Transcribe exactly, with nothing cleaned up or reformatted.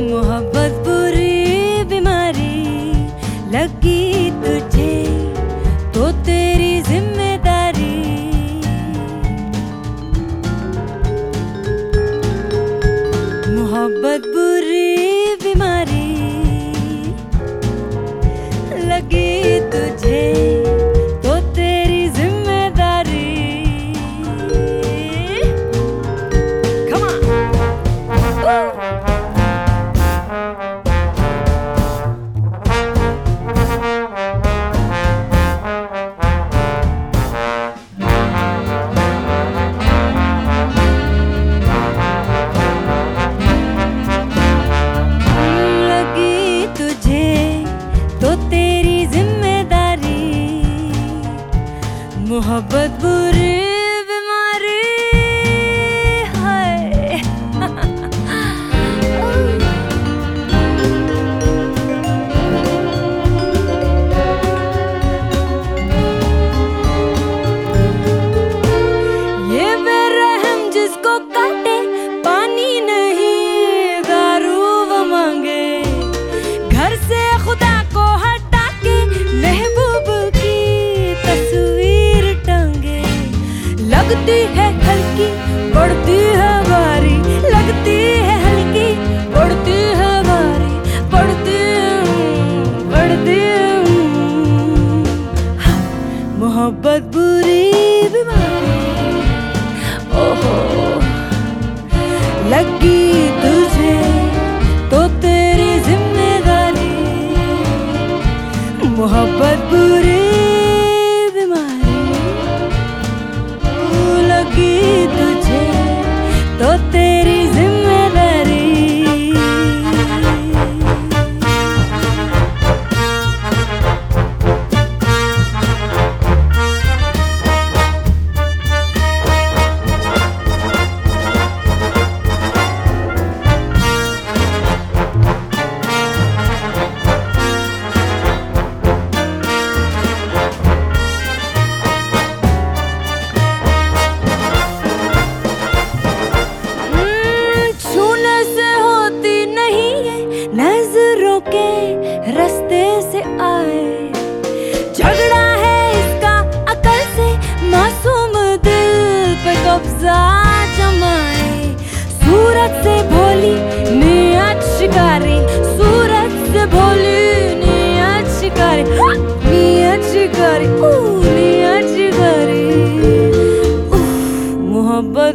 मोहब्बत बुरी बीमारी लगी तुझे तो तेरी जिम्मेदारी। मोहब्बत बुरी बीमारी लगी तुझे तो तेरी जिम्मेदारी। Come on. मोहब्बत बुरी बीमारी है। ये बेरहम जिसको काटे पानी नहीं दारू वो मांगे। घर से खुदा को हटा के महबूब की तस्वीर लगती है हल्की पड़ती है भारी, लगती है हल्की पड़ती है भारी, पड़ती पड़ती हाँ, मोहब्बत बुरी बीमारी ओहो लगी तुझे तो तेरी जिम्मेदारी। मोहब्बत बुरी लगी तुझे तो तेरी जिम्मेदारी। नजरों के रास्ते से आए झगड़ा है इसका अकल से, मासूम दिल पे कब्जा जमाए। सूरत से भोली नियत शिकारी, सूरत से भोली नियत शिकारी, नियत शिकारी, नियत शिकारी। मोहब्बत